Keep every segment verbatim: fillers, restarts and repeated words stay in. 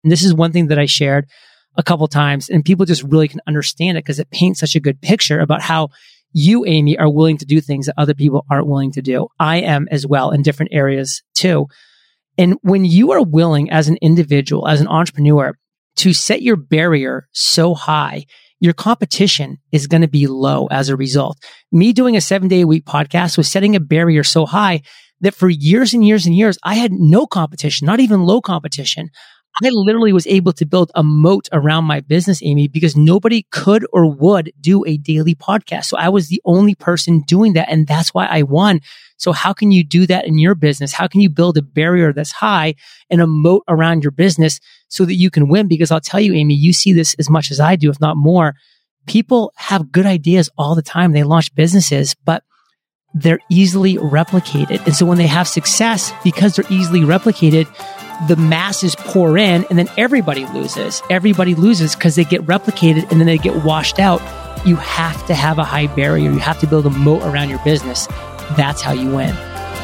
And this is one thing that I shared a couple times, and people just really can understand it because it paints such a good picture about how you, Amy, are willing to do things that other people aren't willing to do. I am as well in different areas too. And when you are willing as an individual, as an entrepreneur, to set your barrier so high, your competition is going to be low as a result. Me doing a seven day a week podcast was setting a barrier so high that for years and years and years, I had no competition, not even low competition. I literally was able to build a moat around my business, Amy, because nobody could or would do a daily podcast. So I was the only person doing that. And that's why I won. So how can you do that in your business? How can you build a barrier that's high and a moat around your business so that you can win? Because I'll tell you, Amy, you see this as much as I do, if not more. People have good ideas all the time. They launch businesses, but they're easily replicated. And so when they have success, because they're easily replicated, the masses pour in and then everybody loses. Everybody loses because they get replicated and then they get washed out. You have to have a high barrier. You have to build a moat around your business. That's how you win.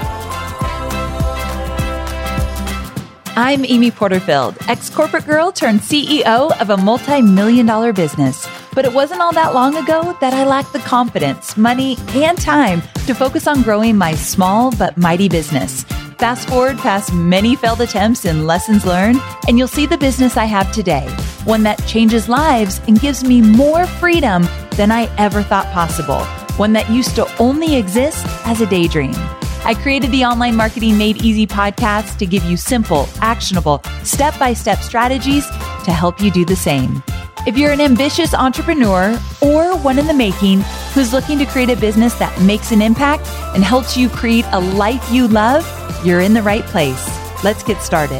I'm Amy Porterfield, ex-corporate girl turned C E O of a multi-million dollar business. But it wasn't all that long ago that I lacked the confidence, money, and time to focus on growing my small but mighty business. Fast forward past many failed attempts and lessons learned, and you'll see the business I have today, one that changes lives and gives me more freedom than I ever thought possible, one that used to only exist as a daydream. I created the Online Marketing Made Easy podcast to give you simple, actionable, step-by-step strategies to help you do the same. If you're an ambitious entrepreneur or one in the making who's looking to create a business that makes an impact and helps you create a life you love, you're in the right place. Let's get started.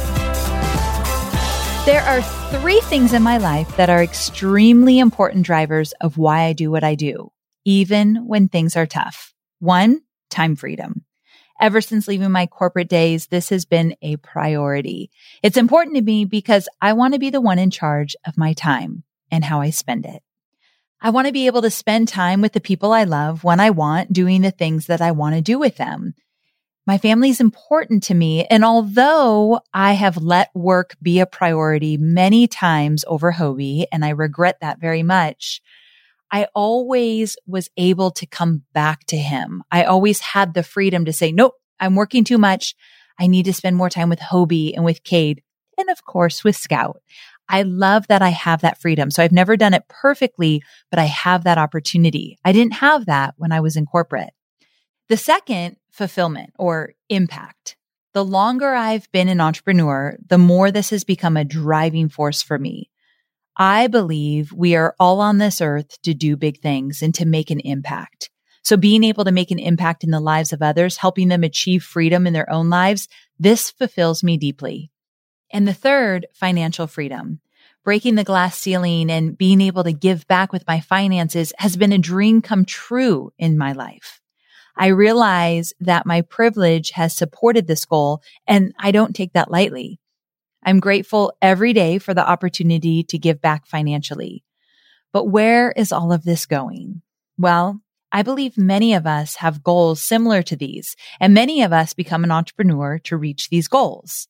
There are three things in my life that are extremely important drivers of why I do what I do, even when things are tough. One, time freedom. Ever since leaving my corporate days, this has been a priority. It's important to me because I want to be the one in charge of my time and how I spend it. I want to be able to spend time with the people I love when I want, doing the things that I want to do with them. My family is important to me, and although I have let work be a priority many times over Hobie, and I regret that very much, I always was able to come back to him. I always had the freedom to say, nope, I'm working too much. I need to spend more time with Hobie and with Cade, and of course with Scout. I love that I have that freedom. So I've never done it perfectly, but I have that opportunity. I didn't have that when I was in corporate. The second, fulfillment or impact. The longer I've been an entrepreneur, the more this has become a driving force for me. I believe we are all on this earth to do big things and to make an impact. So being able to make an impact in the lives of others, helping them achieve freedom in their own lives, this fulfills me deeply. And the third, financial freedom. Breaking the glass ceiling and being able to give back with my finances has been a dream come true in my life. I realize that my privilege has supported this goal, and I don't take that lightly. I'm grateful every day for the opportunity to give back financially. But where is all of this going? Well, I believe many of us have goals similar to these, and many of us become an entrepreneur to reach these goals.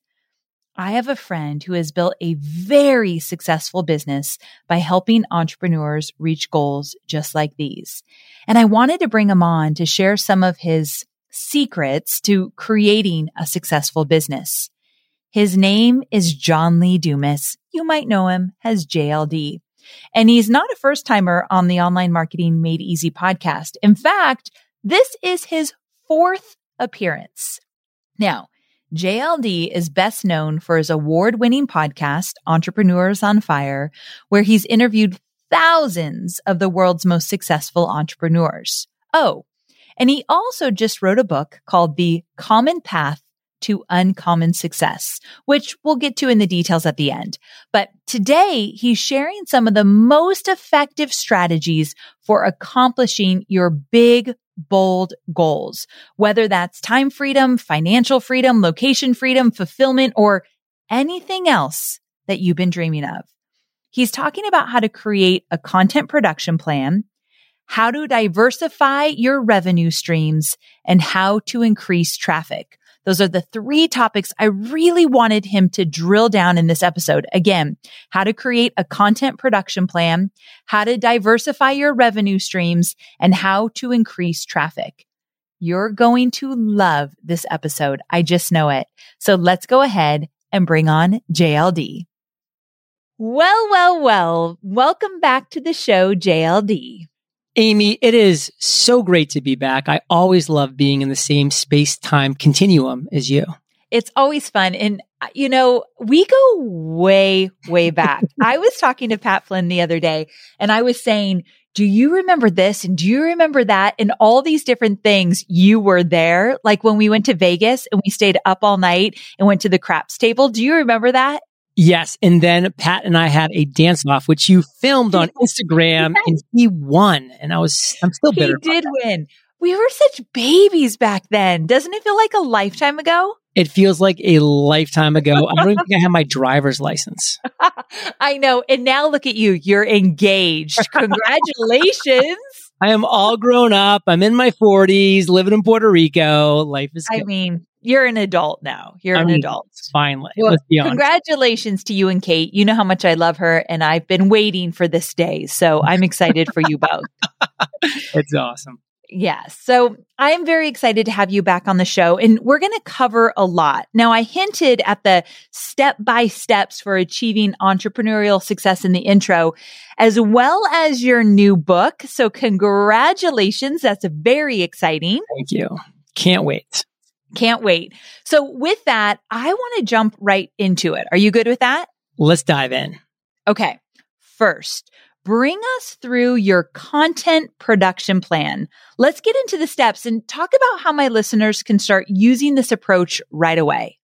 I have a friend who has built a very successful business by helping entrepreneurs reach goals just like these. And I wanted to bring him on to share some of his secrets to creating a successful business. His name is John Lee Dumas. You might know him as J L D. And he's not a first timer on the Online Marketing Made Easy podcast. In fact, this is his fourth appearance. Now, J L D is best known for his award-winning podcast, Entrepreneurs on Fire, where he's interviewed thousands of the world's most successful entrepreneurs. Oh, and he also just wrote a book called The Common Path to Uncommon Success, which we'll get to in the details at the end. But today, he's sharing some of the most effective strategies for accomplishing your big, bold goals, whether that's time freedom, financial freedom, location freedom, fulfillment, or anything else that you've been dreaming of. He's talking about how to create a content production plan, how to diversify your revenue streams, and how to increase traffic. Those are the three topics I really wanted him to drill down in this episode. Again, how to create a content production plan, how to diversify your revenue streams, and how to increase traffic. You're going to love this episode. I just know it. So let's go ahead and bring on J L D. Well, well, well, welcome back to the show, J L D. Amy, it is so great to be back. I always love being in the same space-time continuum as you. It's always fun. And, you know, we go way, way back. I was talking to Pat Flynn the other day, and I was saying, do you remember this? And do you remember that? And all these different things, you were there. Like when we went to Vegas and we stayed up all night and went to the craps table. Do you remember that? Yes. And then Pat and I had a dance off, which you filmed on Instagram, yes. And he won. And I was, I'm still bitter. He did win. We were such babies back then. Doesn't it feel like a lifetime ago? It feels like a lifetime ago. I don't even think I have my driver's license. I know. And now look at you. You're engaged. Congratulations. I am all grown up. I'm in my forties, living in Puerto Rico. Life is good. I mean, you're an adult now. You're I an mean, adult. Finally. Well, let's be honest. Congratulations to you and Kate. You know how much I love her, and I've been waiting for this day. So I'm excited for you both. It's awesome. Yes. So I am very excited to have you back on the show, and we're going to cover a lot. Now, I hinted at the step-by-steps for achieving entrepreneurial success in the intro, as well as your new book. So congratulations. That's very exciting. Thank you. Can't wait. Can't wait. So with that, I want to jump right into it. Are you good with that? Let's dive in. Okay. First, bring us through your content production plan. Let's get into the steps and talk about how my listeners can start using this approach right away.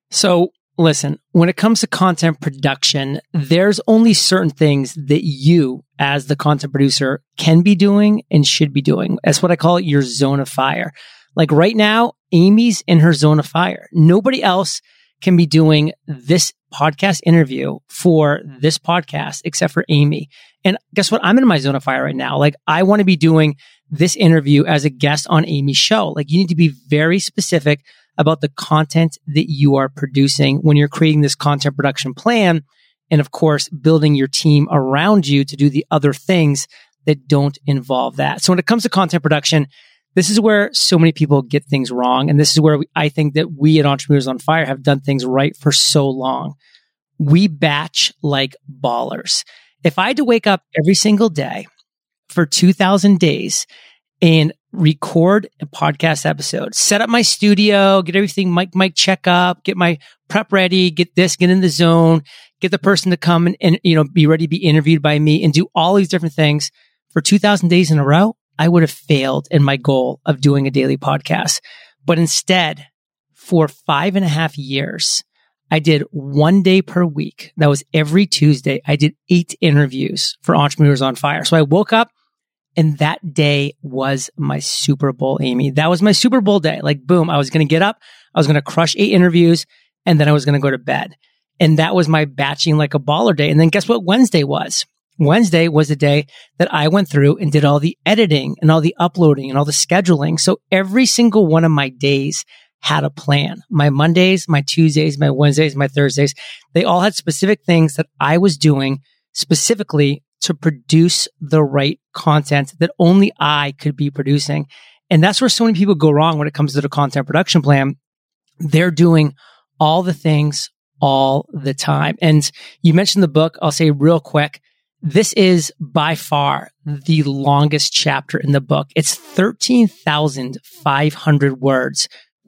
So listen, when it comes to content production, there's only certain things that you as the content producer can be doing and should be doing. That's what I call your zone of fire. Like right now, Amy's in her zone of fire. Nobody else can be doing this podcast interview for this podcast except for Amy. And guess what? I'm in my zone of fire right now. Like I want to be doing this interview as a guest on Amy's show. Like you need to be very specific about the content that you are producing when you're creating this content production plan. And of course, building your team around you to do the other things that don't involve that. So when it comes to content production, this is where so many people get things wrong. And this is where we, I think that we at Entrepreneurs on Fire have done things right for so long. We batch like ballers. If I had to wake up every single day for two thousand days and record a podcast episode, set up my studio, get everything mic, mic check up, get my prep ready, get this, get in the zone, get the person to come and, and you know, be ready to be interviewed by me and do all these different things for two thousand days in a row, I would have failed in my goal of doing a daily podcast. But instead, for five and a half years, I did one day per week. That was every Tuesday. I did eight interviews for Entrepreneurs on Fire. So I woke up and that day was my Super Bowl, Amy. That was my Super Bowl day. Like, boom, I was going to get up. I was going to crush eight interviews and then I was going to go to bed. And that was my batching like a baller day. And then guess what Wednesday was? Wednesday was the day that I went through and did all the editing and all the uploading and all the scheduling. So every single one of my days had a plan. My Mondays, my Tuesdays, my Wednesdays, my Thursdays, they all had specific things that I was doing specifically to produce the right content that only I could be producing. And that's where so many people go wrong when it comes to the content production plan. They're doing all the things all the time. And you mentioned the book. I'll say real quick. This is by far the longest chapter in the book. It's thirteen thousand five hundred words.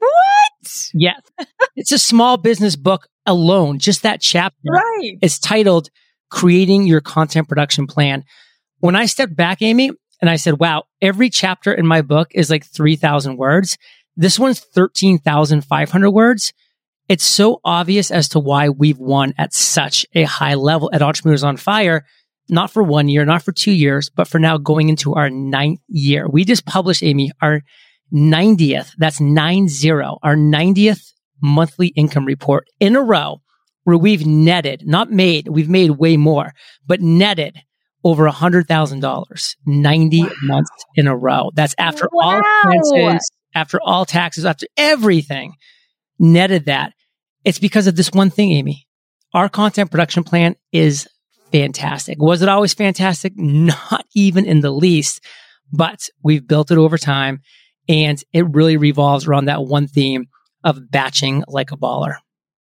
What? Yes. It's a small business book alone, just that chapter. Right. It's titled Creating Your Content Production Plan. When I stepped back, Amy, and I said, wow, every chapter in my book is like three thousand words. This one's thirteen thousand five hundred words. It's so obvious as to why we've won at such a high level at Entrepreneurs on Fire. Not for one year, not for two years, but for now going into our ninth year. We just published, Amy, our ninetieth, that's nine zero, our ninetieth monthly income report in a row where we've netted, not made, we've made way more, but netted over one hundred thousand dollars, ninety wow. months in a row. That's after wow. all expenses, after all taxes, after everything. netted that? It's because of this one thing, Amy. Our content production plan is fantastic. Was it always fantastic? Not even in the least, but we've built it over time, and it really revolves around that one theme of batching like a baller.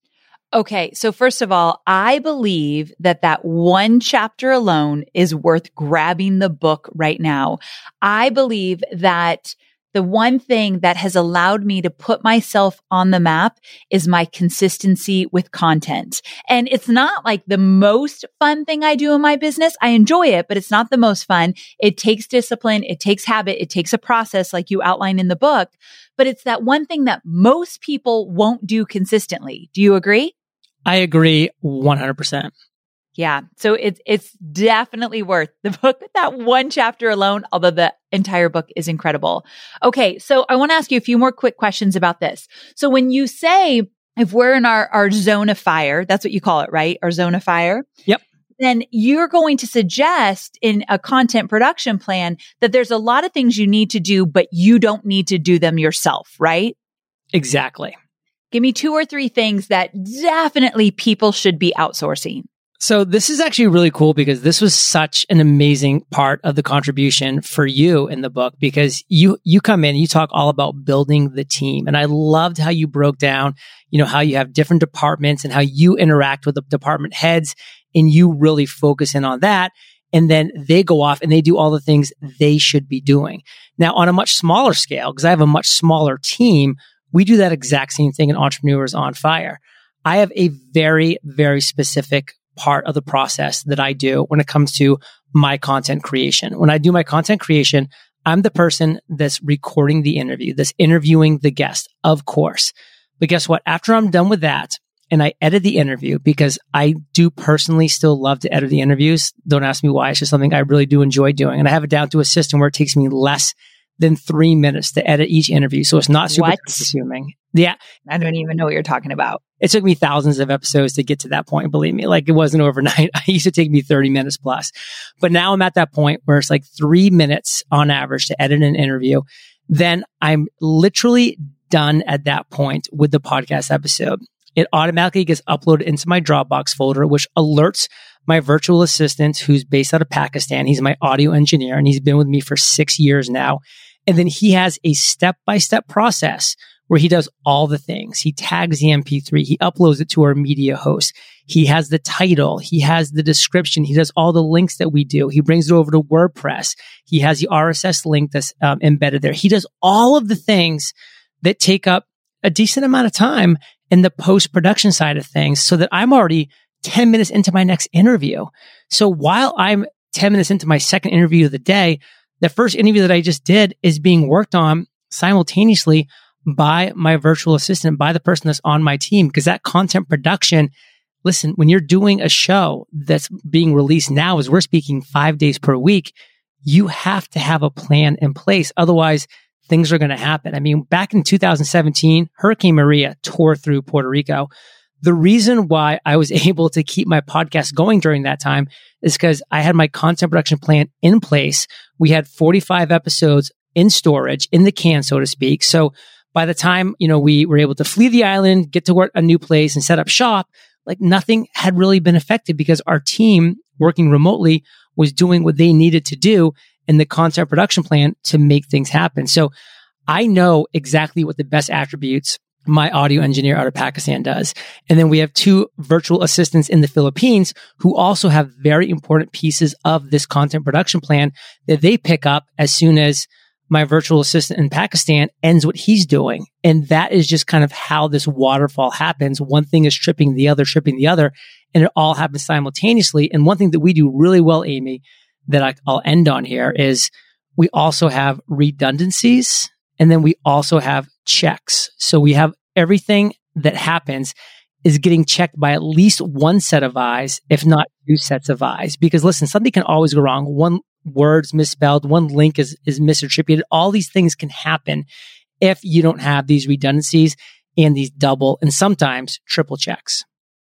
Okay. So first of all, I believe that that one chapter alone is worth grabbing the book right now. I believe that the one thing that has allowed me to put myself on the map is my consistency with content. And it's not like the most fun thing I do in my business. I enjoy it, but it's not the most fun. It takes discipline. It takes habit. It takes a process like you outline in the book, but it's that one thing that most people won't do consistently. Do you agree? I agree one hundred percent. Yeah. So it's, it's definitely worth the book, that one chapter alone, although the entire book is incredible. Okay. So I want to ask you a few more quick questions about this. So when you say, if we're in our, our zone of fire, that's what you call it, right? Our zone of fire. Yep. Then you're going to suggest in a content production plan that there's a lot of things you need to do, but you don't need to do them yourself, right? Exactly. Give me two or three things that definitely people should be outsourcing. So this is actually really cool because this was such an amazing part of the contribution for you in the book, because you, you come in, you talk all about building the team. And I loved how you broke down, you know, how you have different departments and how you interact with the department heads, and you really focus in on that. And then they go off and they do all the things they should be doing. Now, on a much smaller scale, because I have a much smaller team, we do that exact same thing in Entrepreneurs on Fire. I have a very, very specific part of the process that I do when it comes to my content creation. When I do my content creation, I'm the person that's recording the interview, that's interviewing the guest, of course. But guess what? After I'm done with that and I edit the interview, because I do personally still love to edit the interviews. Don't ask me why. It's just something I really do enjoy doing. And I have it down to a system where it takes me less than three minutes to edit each interview. So it's not super What? consuming. Yeah. I don't even know what you're talking about. It took me thousands of episodes to get to that point. Believe me, like it wasn't overnight. It used to take me thirty minutes plus, but now I'm at that point where it's like three minutes on average to edit an interview. Then I'm literally done at that point with the podcast episode. It automatically gets uploaded into my Dropbox folder, which alerts my virtual assistant, who's based out of Pakistan. He's my audio engineer and he's been with me for six years now. And then he has a step-by-step process where he does all the things. He tags the M P three. He uploads it to our media host. He has the title. He has the description. He does all the links that we do. He brings it over to WordPress. He has the R S S link that's um, embedded there. He does all of the things that take up a decent amount of time in the post-production side of things, so that I'm already ten minutes into my next interview. So while I'm ten minutes into my second interview of the day, the first interview that I just did is being worked on simultaneously by my virtual assistant, by the person that's on my team. Because that content production, listen, when you're doing a show that's being released now, as we're speaking five days per week, you have to have a plan in place. Otherwise, things are going to happen. I mean, back in two thousand seventeen, Hurricane Maria tore through Puerto Rico. The reason why I was able to keep my podcast going during that time is because I had my content production plan in place. We had forty-five episodes in storage, in the can, so to speak. So by the time, you know, we were able to flee the island, get to work a new place and set up shop, like nothing had really been affected because our team working remotely was doing what they needed to do in the content production plan to make things happen. So I know exactly what the best attributes my audio engineer out of Pakistan does. And then we have two virtual assistants in the Philippines who also have very important pieces of this content production plan that they pick up as soon as my virtual assistant in Pakistan ends what he's doing. And that is just kind of how this waterfall happens. One thing is tripping the other, tripping the other, and it all happens simultaneously. And one thing that we do really well, Amy, that I, I'll end on here is we also have redundancies, and then we also have checks. So we have everything that happens is getting checked by at least one set of eyes, if not two sets of eyes. Because listen, something can always go wrong. One word's misspelled, one link is, is misattributed. All these things can happen if you don't have these redundancies and these double and sometimes triple checks.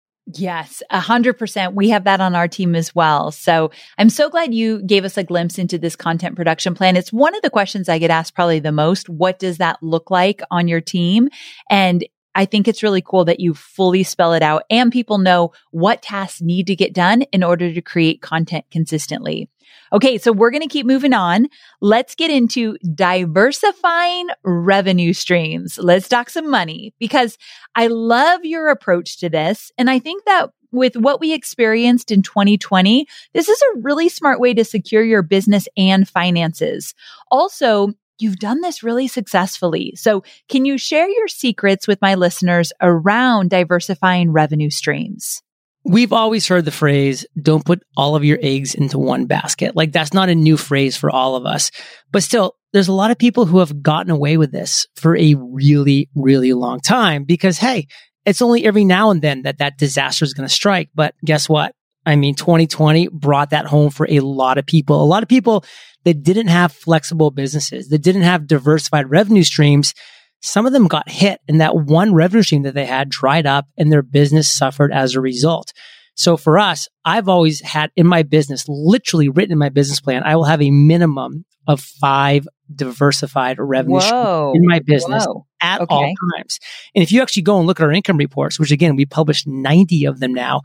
Yes, a hundred percent. We have that on our team as well. So I'm so glad you gave us a glimpse into this content production plan. It's one of the questions I get asked probably the most. What does that look like on your team? And I think it's really cool that you fully spell it out and people know what tasks need to get done in order to create content consistently. Okay, so we're going to keep moving on. Let's get into diversifying revenue streams. Let's talk some money because I love your approach to this. And I think that with what we experienced in twenty twenty, this is a really smart way to secure your business and finances. Also, you've done this really successfully. So can you share your secrets with my listeners around diversifying revenue streams? We've always heard the phrase, don't put all of your eggs into one basket. Like that's not a new phrase for all of us. But still, there's a lot of people who have gotten away with this for a really, really long time because, hey, it's only every now and then that that disaster is going to strike. But guess what? I mean, twenty twenty brought that home for a lot of people. A lot of people that didn't have flexible businesses, that didn't have diversified revenue streams. Some of them got hit and that one revenue stream that they had dried up and their business suffered as a result. So for us, I've always had in my business, literally written in my business plan, I will have a minimum of five diversified revenue Whoa. streams in my business Whoa. at Okay. all times. And if you actually go and look at our income reports, which again, we publish ninety of them now,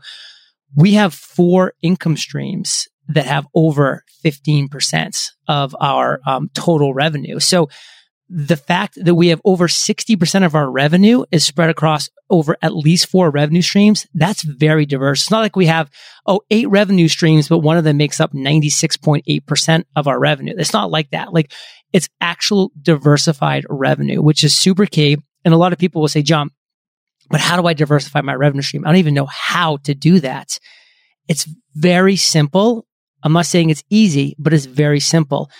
we have four income streams that have over fifteen percent of our um, total revenue. So the fact that we have over sixty percent of our revenue is spread across over at least four revenue streams, that's very diverse. It's not like we have, oh, eight revenue streams, but one of them makes up ninety-six point eight percent of our revenue. It's not like that. Like it's actual diversified revenue, which is super key. And a lot of people will say, John, but how do I diversify my revenue stream? I don't even know how to do that. It's very simple. I'm not saying it's easy, but it's very simple.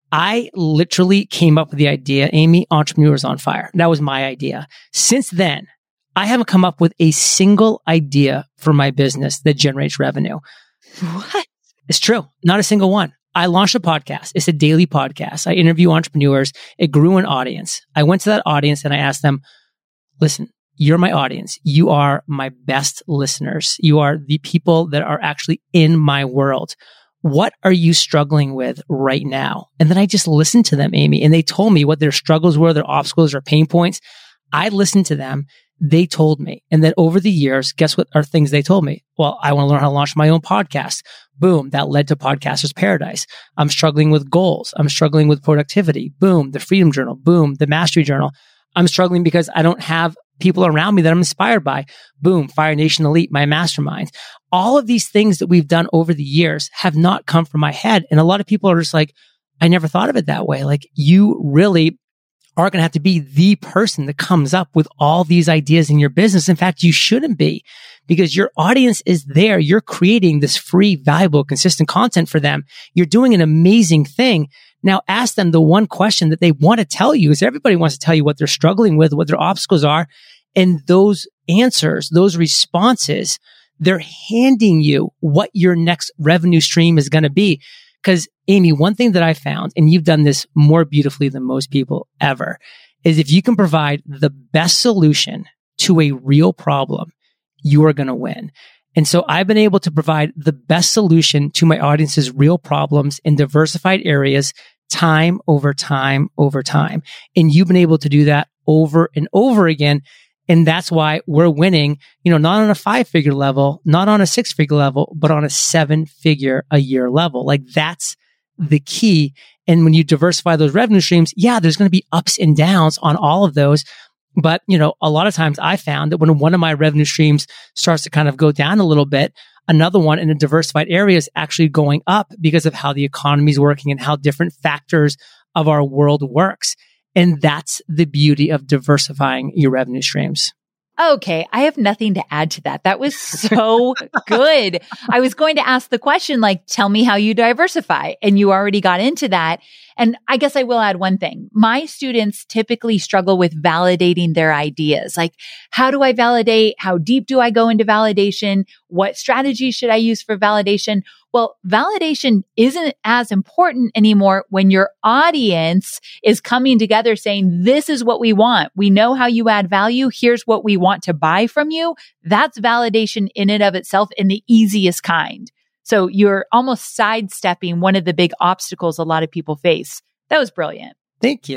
I literally came up with the idea, Amy, Entrepreneurs on Fire. That was my idea. Since then, I haven't come up with a single idea for my business that generates revenue. What? It's true. Not a single one. I launched a podcast. It's a daily podcast. I interview entrepreneurs. It grew an audience. I went to that audience and I asked them, listen, you're my audience. You are my best listeners. You are the people that are actually in my world. What are you struggling with right now? And then I just listened to them, Amy, and they told me what their struggles were, their obstacles or pain points. I listened to them. They told me. And then over the years, guess what are things they told me? Well, I want to learn how to launch my own podcast. Boom. That led to Podcaster's Paradise. I'm struggling with goals. I'm struggling with productivity. Boom. The Freedom Journal. Boom. The Mastery Journal. I'm struggling because I don't have people around me that I'm inspired by. Boom. Fire Nation Elite, my mastermind. All of these things that we've done over the years have not come from my head. And a lot of people are just like, I never thought of it that way. Like you really are going to have to be the person that comes up with all these ideas in your business. In fact, you shouldn't be because your audience is there. You're creating this free, valuable, consistent content for them. You're doing an amazing thing. Now ask them the one question that they want to tell you is everybody wants to tell you what they're struggling with, what their obstacles are. And those answers, those responses, they're handing you what your next revenue stream is going to be. Because Amy, one thing that I found, and you've done this more beautifully than most people ever, is if you can provide the best solution to a real problem, you are going to win. And so I've been able to provide the best solution to my audience's real problems in diversified areas time over time over time. And you've been able to do that over and over again. And that's why we're winning, you know, not on a five figure level, not on a six figure level, but on a seven figure a year level. Like that's the key. And when you diversify those revenue streams, yeah, there's going to be ups and downs on all of those. But, you know, a lot of times I found that when one of my revenue streams starts to kind of go down a little bit, another one in a diversified area is actually going up because of how the economy is working and how different factors of our world works. And that's the beauty of diversifying your revenue streams. Okay, I have nothing to add to that. That was so good. I was going to ask the question, like, tell me how you diversify. And you already got into that. And I guess I will add one thing. My students typically struggle with validating their ideas. Like, how do I validate? How deep do I go into validation? What strategy should I use for validation? Well, validation isn't as important anymore when your audience is coming together saying, this is what we want. We know how you add value. Here's what we want to buy from you. That's validation in and of itself in the easiest kind. So you're almost sidestepping one of the big obstacles a lot of people face. That was brilliant. Thank you.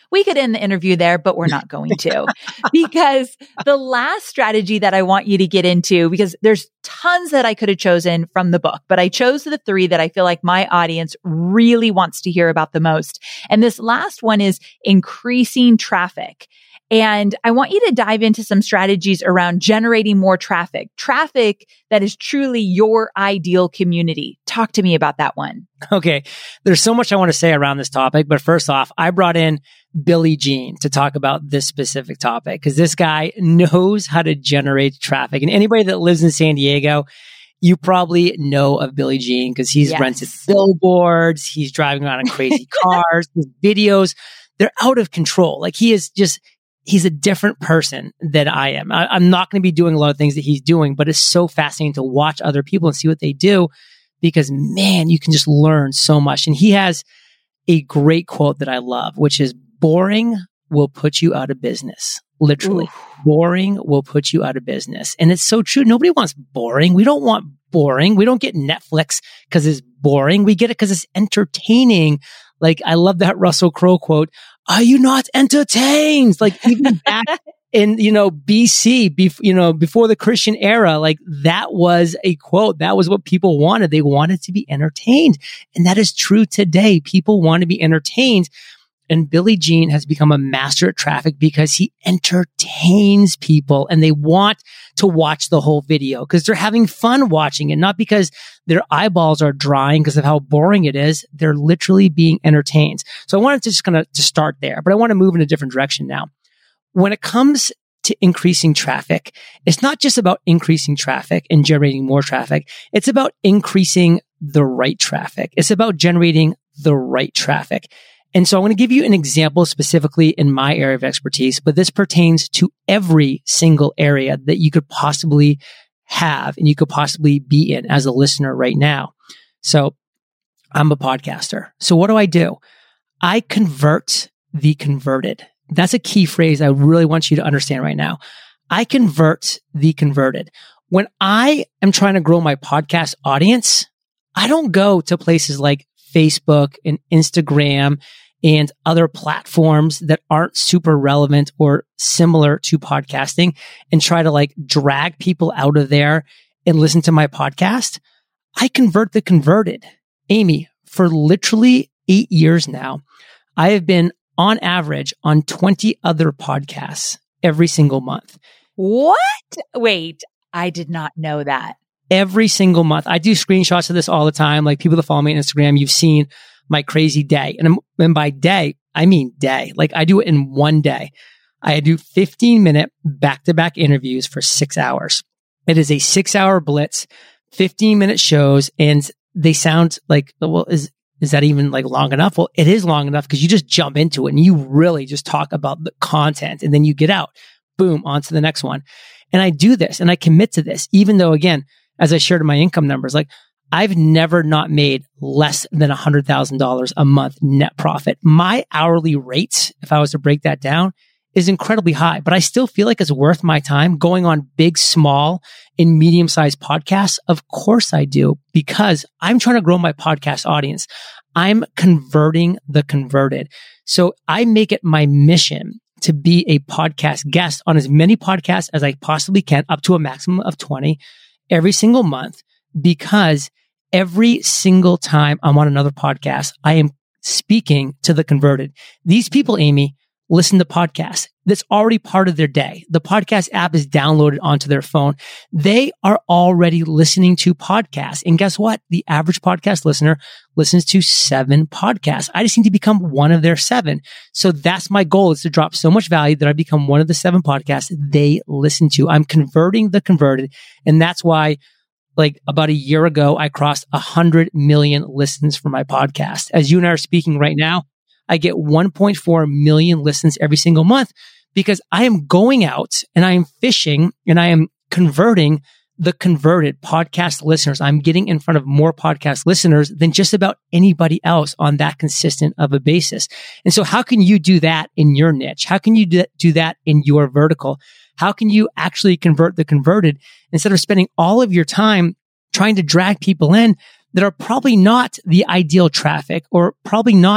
We could end the interview there, but we're not going to because the last strategy that I want you to get into, because there's tons that I could have chosen from the book, but I chose the three that I feel like my audience really wants to hear about the most. And this last one is increasing traffic. And I want you to dive into some strategies around generating more traffic, traffic that is truly your ideal community. Talk to me about that one. Okay. There's so much I want to say around this topic, but first off, I brought in Billy Gene to talk about this specific topic because this guy knows how to generate traffic. And anybody that lives in San Diego, you probably know of Billy Gene because he's yes. rented billboards. He's driving around in crazy cars. His videos, they're out of control. Like he is just, he's a different person than I am. I, I'm not going to be doing a lot of things that he's doing, but it's so fascinating to watch other people and see what they do because, man, you can just learn so much. And he has a great quote that I love, which is boring will put you out of business. Literally, Ooh. Boring will put you out of business. And it's so true. Nobody wants boring. We don't want boring. We don't get Netflix because it's boring. We get it because it's entertaining. Like, I love that Russell Crowe quote. Are you not entertained? Like even back in, you know, B C, bef- you know, before the Christian era, like that was a quote. That was what people wanted. They wanted to be entertained. And that is true today. People want to be entertained. And Billy Gene has become a master at traffic because he entertains people and they want to watch the whole video because they're having fun watching it, not because their eyeballs are drying because of how boring it is. They're literally being entertained. So I wanted to just kind of to start there, but I want to move in a different direction now. When it comes to increasing traffic, it's not just about increasing traffic and generating more traffic. It's about increasing the right traffic. It's about generating the right traffic. And so I want to give you an example specifically in my area of expertise, but this pertains to every single area that you could possibly have and you could possibly be in as a listener right now. So I'm a podcaster. So what do I do? I convert the converted. That's a key phrase I really want you to understand right now. I convert the converted. When I am trying to grow my podcast audience, I don't go to places like Facebook and Instagram and other platforms that aren't super relevant or similar to podcasting and try to like drag people out of there and listen to my podcast. I convert the converted. Amy, for literally eight years now, I have been on average on twenty other podcasts every single month. What? Wait, I did not know that. Every single month. I do screenshots of this all the time. Like people that follow me on Instagram, you've seen my crazy day. And, and by day, I mean day. Like I do it in one day. I do fifteen minute back-to-back interviews for six hours. It is a six hour blitz, fifteen minute shows. And they sound like, well, is, is that even like long enough? Well, it is long enough because you just jump into it and you really just talk about the content and then you get out, boom, on to the next one. And I do this and I commit to this, even though again, as I shared in my income numbers, like I've never not made less than one hundred thousand dollars a month net profit. My hourly rate, if I was to break that down, is incredibly high, but I still feel like it's worth my time going on big, small, and medium-sized podcasts. Of course I do, because I'm trying to grow my podcast audience. I'm converting the converted. So I make it my mission to be a podcast guest on as many podcasts as I possibly can, up to a maximum of twenty every single month, because every single time I'm on another podcast, I am speaking to the converted. These people, Amy, listen to podcasts. That's already part of their day. The podcast app is downloaded onto their phone. They are already listening to podcasts. And guess what? The average podcast listener listens to seven podcasts. I just need to become one of their seven. So that's my goal, is to drop so much value that I become one of the seven podcasts they listen to. I'm converting the converted. And that's why, like about a year ago, I crossed a hundred million listens for my podcast. As you and I are speaking right now, I get one point four million listens every single month because I am going out and I am fishing and I am converting the converted podcast listeners. I'm getting in front of more podcast listeners than just about anybody else on that consistent of a basis. And so how can you do that in your niche? How can you do that in your vertical? How can you actually convert the converted instead of spending all of your time trying to drag people in that are probably not the ideal traffic or probably not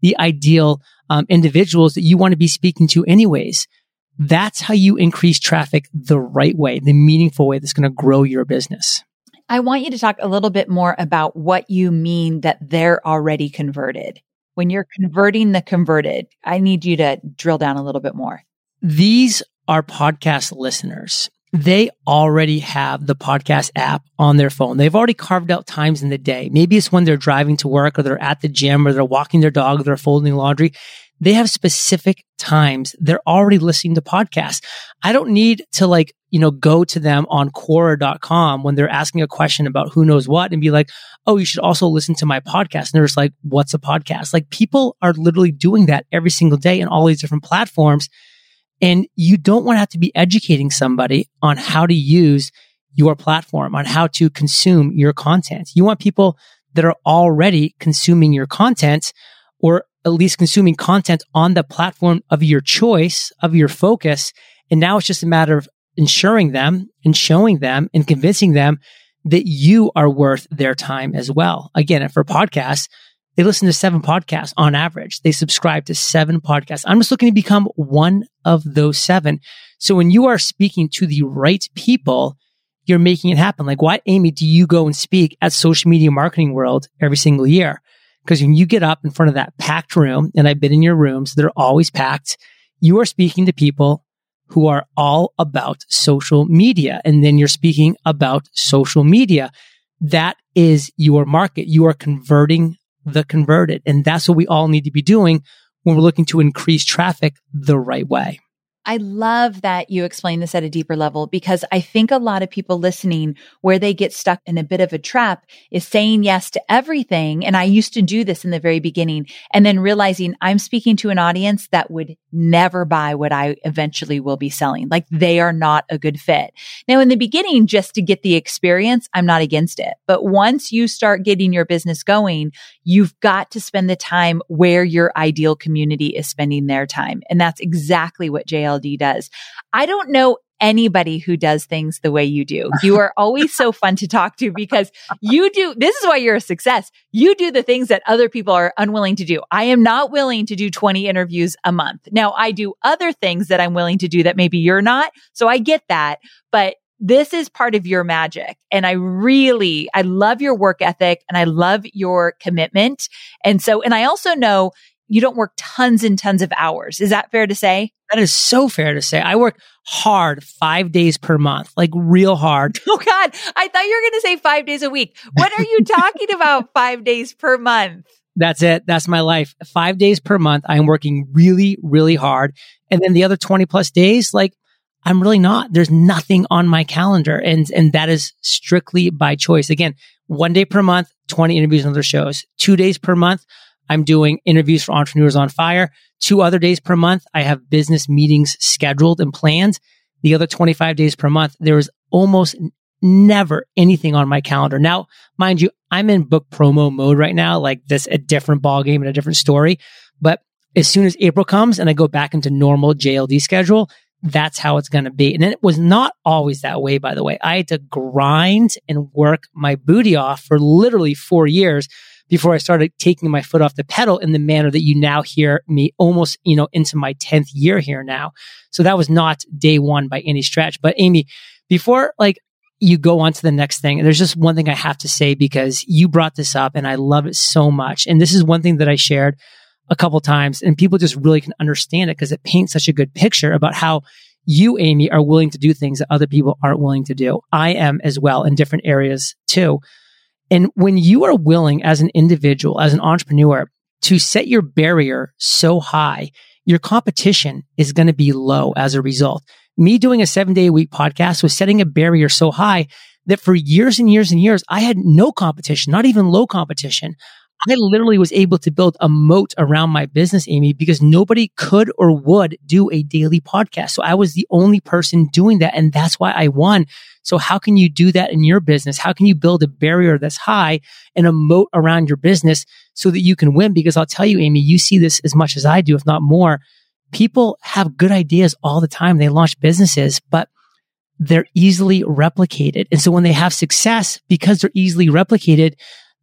the ideal um, individuals that you want to be speaking to anyways. That's how you increase traffic the right way, the meaningful way that's going to grow your business. I want you to talk a little bit more about what you mean that they're already converted. When you're converting the converted, I need you to drill down a little bit more. These are podcast listeners. They already have the podcast app on their phone. They've already carved out times in the day. Maybe it's when they're driving to work or they're at the gym or they're walking their dog or they're folding laundry. They have specific times. They're already listening to podcasts. I don't need to like, you know, go to them on Quora dot com when they're asking a question about who knows what and be like, oh, you should also listen to my podcast. And they're just like, what's a podcast? Like people are literally doing that every single day in all these different platforms. And you don't want to have to be educating somebody on how to use your platform, on how to consume your content. You want people that are already consuming your content, or at least consuming content on the platform of your choice, of your focus. And now it's just a matter of ensuring them and showing them and convincing them that you are worth their time as well. Again, for podcasts, they listen to seven podcasts on average. They subscribe to seven podcasts. I'm just looking to become one of those seven. So when you are speaking to the right people, you're making it happen. Like, why, Amy, do you go and speak at Social Media Marketing World every single year? Because when you get up in front of that packed room, and I've been in your rooms, they're always packed, you are speaking to people who are all about social media. And then you're speaking about social media. That is your market. You are converting the converted. And that's what we all need to be doing when we're looking to increase traffic the right way. I love that you explain this at a deeper level, because I think a lot of people listening, where they get stuck in a bit of a trap is saying yes to everything. And I used to do this in the very beginning, and then realizing I'm speaking to an audience that would never buy what I eventually will be selling. Like they are not a good fit. Now, in the beginning, just to get the experience, I'm not against it. But once you start getting your business going, you've got to spend the time where your ideal community is spending their time. And that's exactly what J L D does. I don't know anybody who does things the way you do. You are always so fun to talk to because you do, this is why you're a success. You do the things that other people are unwilling to do. I am not willing to do twenty interviews a month. Now, I do other things that I'm willing to do that maybe you're not. So I get that, but this is part of your magic. And I really, I love your work ethic and I love your commitment. And so, and I also know you don't work tons and tons of hours. Is that fair to say? That is so fair to say. I work hard five days per month, like real hard. Oh God, I thought you were going to say five days a week. What are you talking about five days per month? That's it. That's my life. Five days per month. I'm working really, really hard. And then the other twenty plus days, like I'm really not. There's nothing on my calendar. And, and that is strictly by choice. Again, one day per month, twenty interviews and other shows. Two days per month, I'm doing interviews for Entrepreneurs on Fire. Two other days per month, I have business meetings scheduled and planned. The other twenty-five days per month, there is almost never anything on my calendar. Now, mind you, I'm in book promo mode right now, like this, a different ballgame and a different story. But as soon as April comes and I go back into normal J L D schedule, that's how it's going to be. And it was not always that way, by the way. I had to grind and work my booty off for literally four years before I started taking my foot off the pedal in the manner that you now hear me almost, you know, into my tenth year here now. So that was not day one by any stretch. But Amy, before like you go on to the next thing, there's just one thing I have to say because you brought this up and I love it so much. And this is one thing that I shared a couple times and people just really can understand it because it paints such a good picture about how you, Amy, are willing to do things that other people aren't willing to do. I am as well in different areas too. And when you are willing as an individual, as an entrepreneur, to set your barrier so high, your competition is going to be low as a result. Me doing a seven day a week podcast was setting a barrier so high that for years and years and years, I had no competition, not even low competition. I literally was able to build a moat around my business, Amy, because nobody could or would do a daily podcast. So I was the only person doing that. And that's why I won. So how can you do that in your business? How can you build a barrier that's high and a moat around your business so that you can win? Because I'll tell you, Amy, you see this as much as I do, if not more. People have good ideas all the time. They launch businesses, but they're easily replicated. And so when they have success, because they're easily replicated,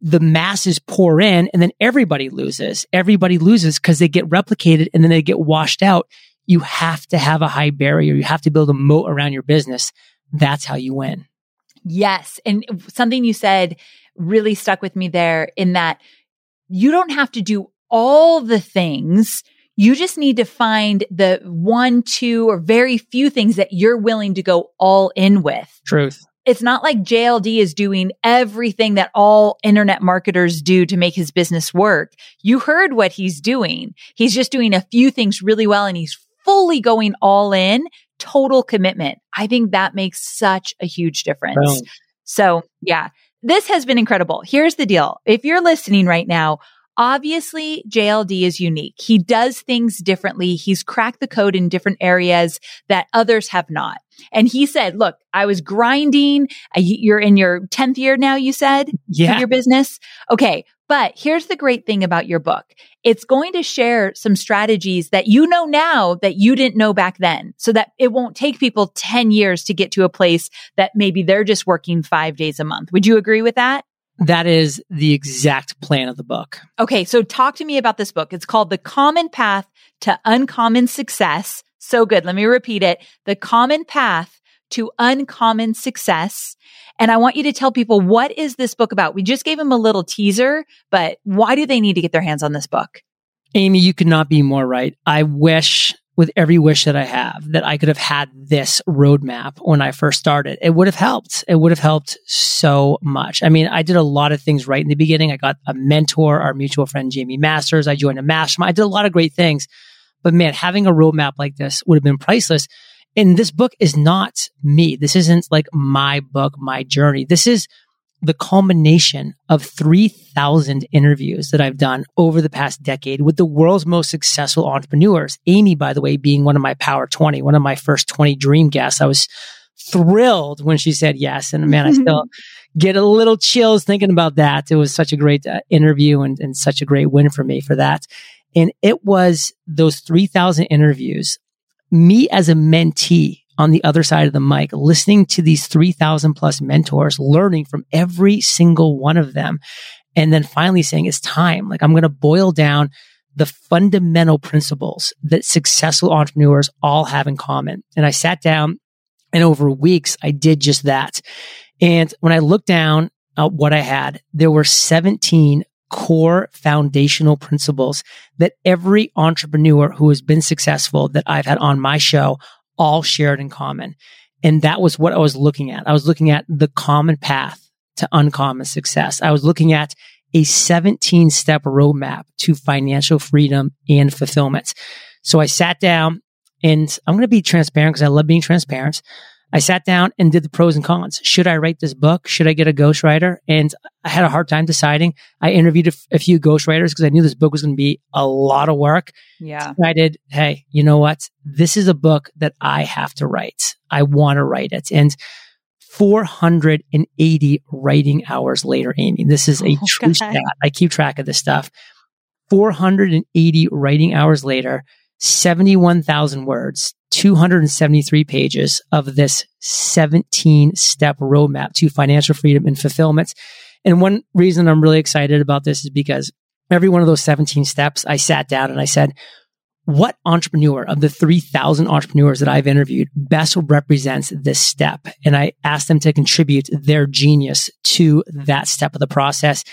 the masses pour in and then everybody loses. Everybody loses because they get replicated and then they get washed out. You have to have a high barrier. You have to build a moat around your business. That's how you win. Yes. And something you said really stuck with me there in that you don't have to do all the things. You just need to find the one, two, or very few things that you're willing to go all in with. Truth. It's not like J L D is doing everything that all internet marketers do to make his business work. You heard what he's doing. He's just doing a few things really well and he's fully going all in, total commitment. I think that makes such a huge difference. Boom. So yeah, this has been incredible. Here's the deal. If you're listening right now, obviously, J L D is unique. He does things differently. He's cracked the code in different areas that others have not. And he said, look, I was grinding. You're in your tenth year now, you said, yeah. of your business. Okay. But here's the great thing about your book. It's going to share some strategies that you know now that you didn't know back then, so that it won't take people ten years to get to a place that maybe they're just working five days a month. Would you agree with that? That is the exact plan of the book. Okay. So talk to me about this book. It's called The Common Path to Uncommon Success. So good. Let me repeat it. The Common Path to Uncommon Success. And I want you to tell people, what is this book about? We just gave them a little teaser, but why do they need to get their hands on this book? Amy, you could not be more right. I wish with every wish that I have that I could have had this roadmap when I first started. It would have helped. It would have helped so much. I mean, I did a lot of things right in the beginning. I got a mentor, our mutual friend, Jamie Masters. I joined a mastermind. I did a lot of great things. But man, having a roadmap like this would have been priceless. And this book is not me. This isn't like my book, my journey. This is the culmination of three thousand interviews that I've done over the past decade with the world's most successful entrepreneurs. Amy, by the way, being one of my Power twenty, one of my first twenty dream guests. I was thrilled when she said yes. And man, I still get a little chills thinking about that. It was such a great uh, interview and, and such a great win for me for that. And it was those three thousand interviews, me as a mentee on the other side of the mic, listening to these three thousand plus mentors, learning from every single one of them. And then finally saying, it's time. Like, I'm going to boil down the fundamental principles that successful entrepreneurs all have in common. And I sat down and over weeks, I did just that. And when I looked down at what I had, there were seventeen core foundational principles that every entrepreneur who has been successful that I've had on my show all shared in common. And that was what I was looking at. I was looking at the common path to uncommon success. I was looking at a seventeen step roadmap to financial freedom and fulfillment. So I sat down, and I'm going to be transparent because I love being transparent. I sat down and did the pros and cons. Should I write this book? Should I get a ghostwriter? And I had a hard time deciding. I interviewed a, f- a few ghostwriters because I knew this book was going to be a lot of work. Yeah. Decided, hey, you know what? This is a book that I have to write. I want to write it. And four hundred eighty writing hours later, Amy, this is a oh, true God. stat. I keep track of this stuff. four hundred eighty writing hours later, seventy-one thousand words, two hundred seventy-three pages of this seventeen step roadmap to financial freedom and fulfillment. And one reason I'm really excited about this is because every one of those seventeen steps, I sat down and I said, what entrepreneur of the three thousand entrepreneurs that I've interviewed best represents this step? And I asked them to contribute their genius to that step of the process.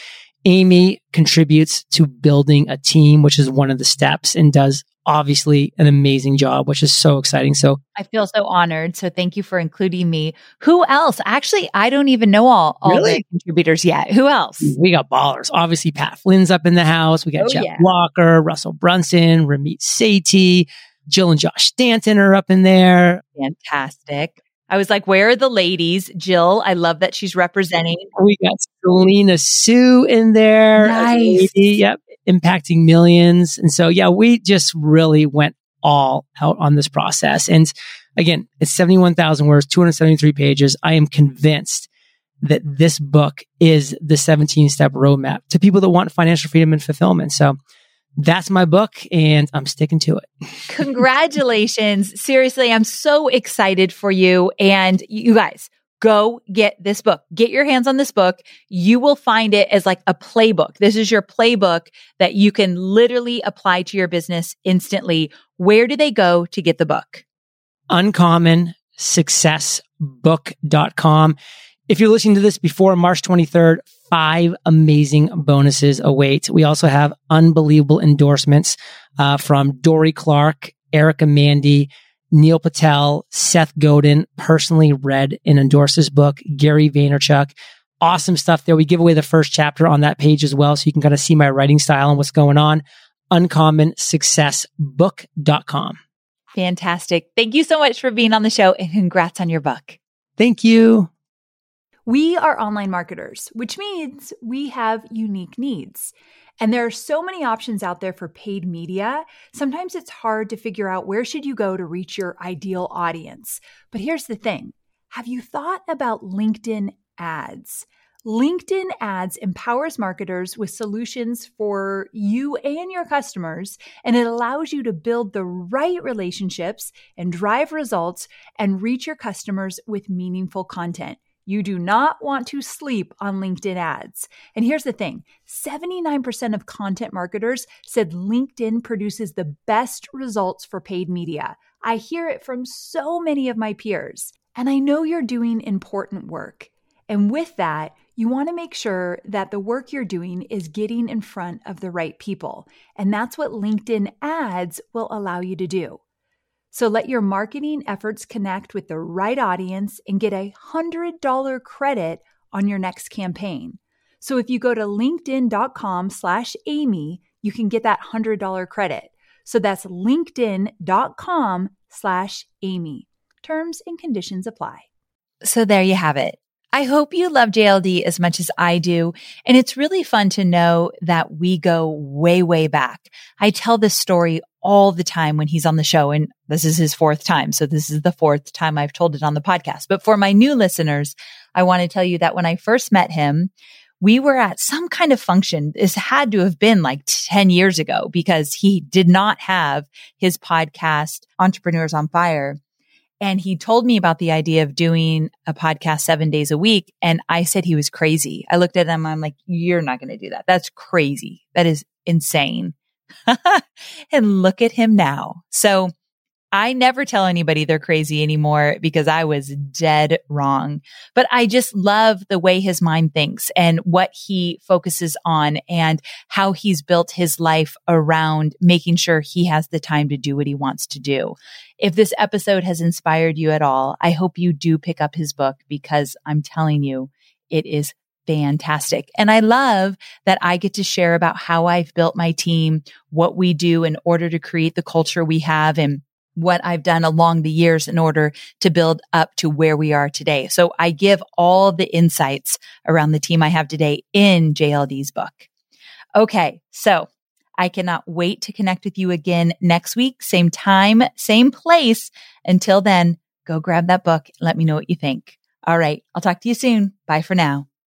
Amy contributes to building a team, which is one of the steps, and does obviously an amazing job, which is so exciting. So I feel so honored. So thank you for including me. Who else? Actually, I don't even know all, all Really? the contributors yet. Who else? we got ballers. Obviously, Pat Flynn's up in the house. We got Oh, Jeff yeah. Walker, Russell Brunson, Ramit Sethi, Jill and Josh Stanton are up in there. Fantastic. I was like, where are the ladies? Jill, I love that she's representing. We got Selena Sue in there. Nice. Lady, yep. Impacting millions. And so, yeah, we just really went all out on this process. And again, it's seventy-one thousand words, two hundred seventy-three pages. I am convinced that this book is the seventeen step roadmap to people that want financial freedom and fulfillment. So that's my book, and I'm sticking to it. Congratulations. Seriously, I'm so excited for you. And you guys, go get this book. Get your hands on this book. You will find it as like a playbook. This is your playbook that you can literally apply to your business instantly. Where do they go to get the book? uncommon success book dot com. If you're listening to this before March twenty-third, five amazing bonuses await. We also have unbelievable endorsements uh, from Dory Clark, Erica Mandy, Neil Patel, Seth Godin, personally read and endorsed this book, Gary Vaynerchuk. Awesome stuff there. We give away the first chapter on that page as well, so you can kind of see my writing style and what's going on. uncommon success book dot com. Fantastic. Thank you so much for being on the show, and congrats on your book. Thank you. We are online marketers, which means we have unique needs. And there are so many options out there for paid media. Sometimes it's hard to figure out where should you go to reach your ideal audience. But here's the thing. Have you thought about LinkedIn ads? LinkedIn ads empowers marketers with solutions for you and your customers, and it allows you to build the right relationships and drive results and reach your customers with meaningful content. You do not want to sleep on LinkedIn ads. And here's the thing, seventy-nine percent of content marketers said LinkedIn produces the best results for paid media. I hear it from so many of my peers. And I know you're doing important work. And with that, you want to make sure that the work you're doing is getting in front of the right people. And that's what LinkedIn ads will allow you to do. So let your marketing efforts connect with the right audience and get a one hundred dollars credit on your next campaign. So if you go to linkedin.com slash Amy, you can get that one hundred dollars credit. So that's linkedin.com slash Amy. Terms and conditions apply. So there you have it. I hope you love J L D as much as I do. And it's really fun to know that we go way, way back. I tell this story all the time when he's on the show, and this is his fourth time. So this is the fourth time I've told it on the podcast. But for my new listeners, I want to tell you that when I first met him, we were at some kind of function. This had to have been like ten years ago because he did not have his podcast, Entrepreneurs on Fire. And he told me about the idea of doing a podcast seven days a week. And I said he was crazy. I looked at him. I'm like, you're not going to do that. That's crazy. That is insane. And look at him now. So I never tell anybody they're crazy anymore because I was dead wrong. But I just love the way his mind thinks and what he focuses on and how he's built his life around making sure he has the time to do what he wants to do. If this episode has inspired you at all, I hope you do pick up his book because I'm telling you, it is fantastic. And I love that I get to share about how I've built my team, what we do in order to create the culture we have, and what I've done along the years in order to build up to where we are today. So I give all the insights around the team I have today in J L D's book. Okay, so I cannot wait to connect with you again next week, same time, same place. Until then, go grab that book and let me know what you think. All right, I'll talk to you soon. Bye for now.